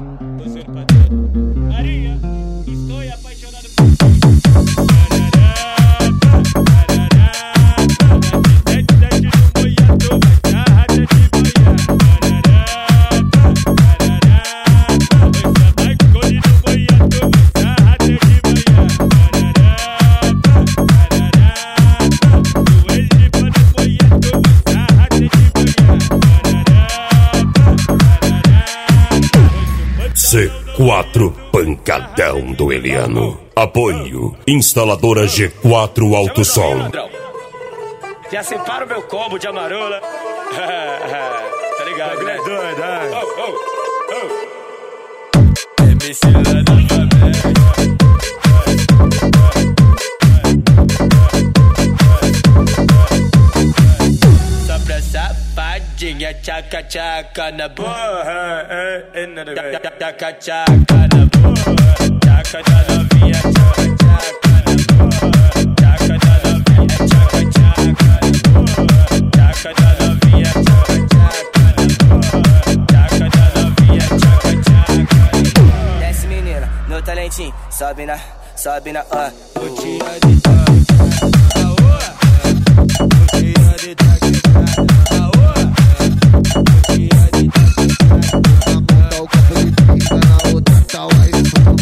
Você no padrão. Maria, estou apaixonado por ti. C4 Pancadão do Eliano. Apoio Instaladora G4 Alto Som. Já separa o meu combo de amarola. Tá ligado, né? Doido, MC lá da favela. Só pra safadinha, tchaca tchaca na boa. Tchaca tchaca na boa. Tchaca da novinha, tchaca tchaca na boa. Tchaca da novinha, tchaca tchaca na boa. Tchaca da novinha, tchaca tchaca na boa. Tchaca da novinha, tchaca tchaca na boa. Desce menina, no talentinho, sobe na, ó. O dia de toque, aô. O dia de toque, aô. O dia de toque, o copo de pinga na outra tal aí.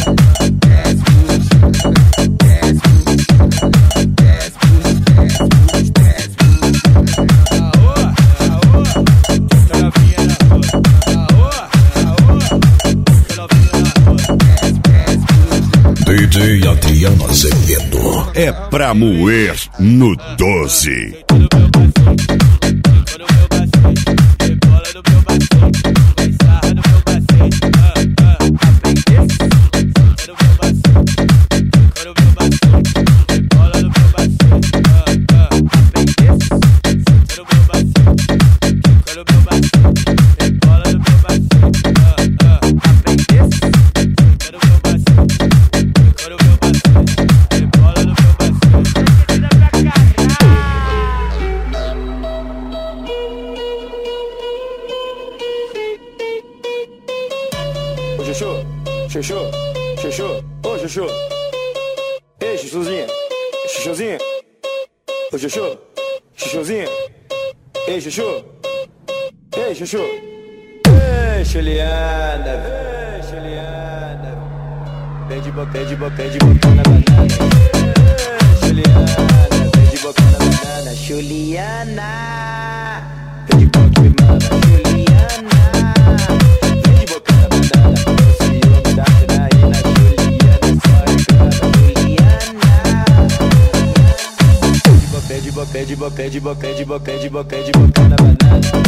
DJ Adriano Azevedo é pra moer no 12. Chuchu, ô Chuchu. Ei, Chuchuzinha, Chuchuzinha. Ô Chuchu, Chuchuzinha. Ei, Chuchu. Ei, Chuchu. Ei, Juliana. Ei, Juliana. Pede boca na banana. Ei, Juliana. Pede boca na banana. Juliana. Pede boca me manda. Juliana. Pede boca na banana. Pede boca na banana.